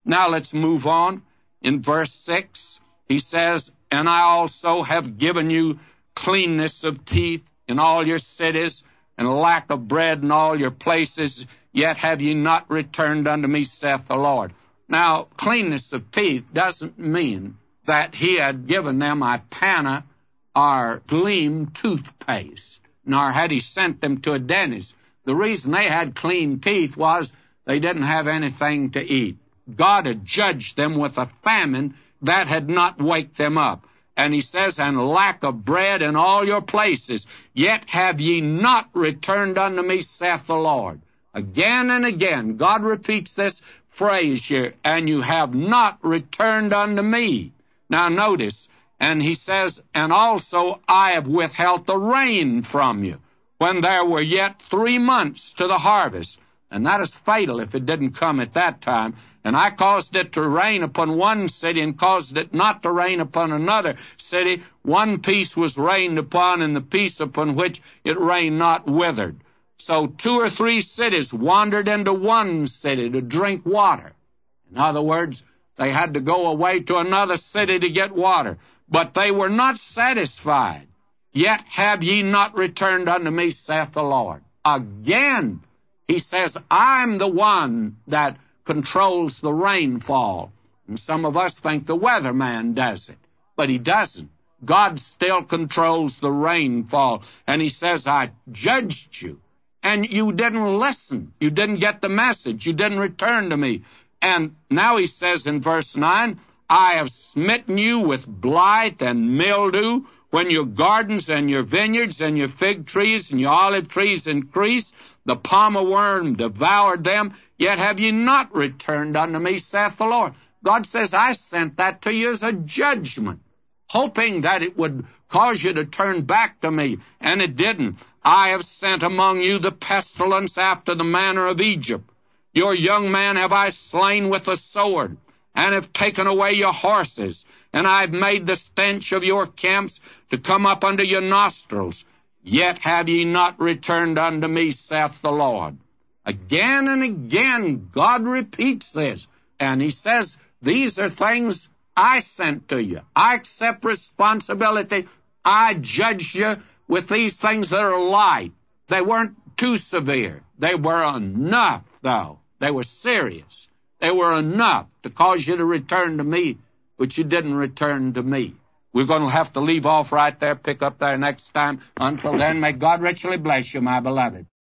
Now let's move on. In verse 6, he says, and I also have given you cleanness of teeth in all your cities, and lack of bread in all your places, yet have ye not returned unto me, saith the Lord. Now, cleanness of teeth doesn't mean that he had given them Ipana or Gleam toothpaste, nor had he sent them to a dentist. The reason they had clean teeth was they didn't have anything to eat. God had judged them with a famine that had not waked them up. And he says, and lack of bread in all your places, yet have ye not returned unto me, saith the Lord. Again and again, God repeats this phrase here, and you have not returned unto me. Now notice, and he says, and also I have withheld the rain from you, when there were yet 3 months to the harvest. And that is fatal if it didn't come at that time. And I caused it to rain upon one city and caused it not to rain upon another city. One piece was rained upon, and the piece upon which it rained not withered. So 2 or 3 cities wandered into one city to drink water. In other words, they had to go away to another city to get water. But they were not satisfied. Yet have ye not returned unto me, saith the Lord. Again, he says, I'm the one that controls the rainfall. And some of us think the weatherman does it, but he doesn't. God still controls the rainfall. And he says, I judged you, and you didn't listen. You didn't get the message. You didn't return to me. And now he says in verse 9, I have smitten you with blight and mildew, when your gardens and your vineyards and your fig trees and your olive trees increased, the palmer worm devoured them, yet have ye not returned unto me, saith the Lord. God says, I sent that to you as a judgment, hoping that it would cause you to turn back to me, and it didn't. I have sent among you the pestilence after the manner of Egypt. Your young man have I slain with the sword, and have taken away your horses, and I have made the stench of your camps to come up unto your nostrils. Yet have ye not returned unto me, saith the Lord. Again and again, God repeats this, and he says, these are things I sent to you. I accept responsibility. I judged you with these things that are light. They weren't too severe. They were enough, though. They were serious. They were enough to cause you to return to me, but you didn't return to me. We're going to have to leave off right there, pick up there next time. Until then, may God richly bless you, my beloved.